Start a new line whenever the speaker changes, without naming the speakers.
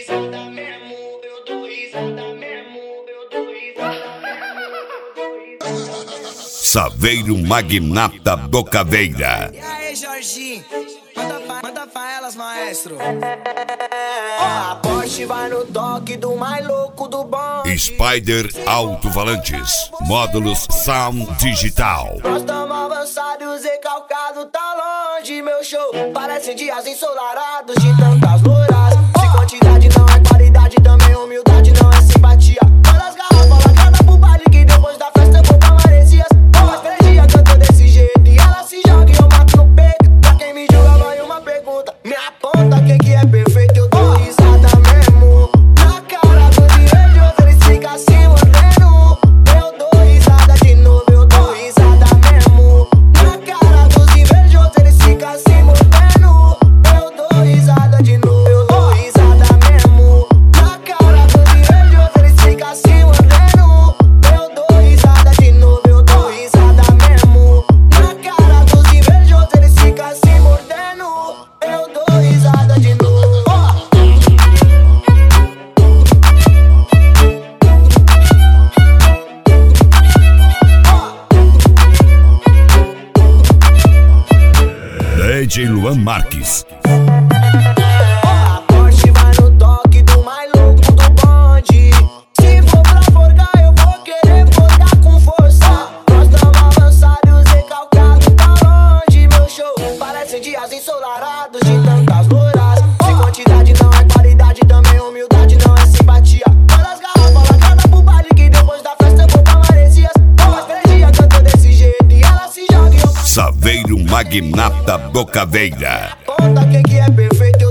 risada mesmo, eu dou risada mesmo, eu dou risada mesmo.
Saveiro Magnata do Caveira.
E aí, Jorginho? Manda pra elas, maestro.
A Porsche vai no toque do mais louco do bonde.
Spider Alto-Falantes. Módulos Sound Digital.
Nós tamo avançados e calcado, tá longe, meu show. Parece dias ensolarados de tantas loiras. Se quantidade não é qualidade, também humildade não é simpatia. Olha as garrafas largadas pro baile que depois da festa eu vou pra Maresias. Faz 3 dias que eu tô desse jeito e ela se joga e eu mato no peito. Pra quem me julga vai uma pergunta, me aponta quem que é perfeito. Eu dou risada mesmo, na cara dos invejos eles ficam assim mordendo. Eu dou risada de novo, eu dou risada mesmo, na cara dos invejos eles ficam assim mordendo. Eu dou risada de novo, eu dou risada mesmo, na cara dos invejos eles ficam assim mordendo. Eu dou risada de novo, eu dou risada mesmo, na cara dos invejos eles ficam assim mordendo. Eu dou risada de novo.
DJ Luan Marques.
A Porsche vai no toque do mais louco do bonde. Se for pra forcar, eu vou querer forcar com força. Nós tamo avançados e calcados, tá longe, meu show. Parecem dias ensolarados de tantas loiras. Se quantidade não é qualidade, também humildade não é simpatia. Olha as garrafas largadas pro baile que depois da festa eu vou pra Maresias. Faz 3 dias que eu tô desse jeito e ela se joga e eu
Saveiro Magnata do Caveira.
conta quem que é perfeito.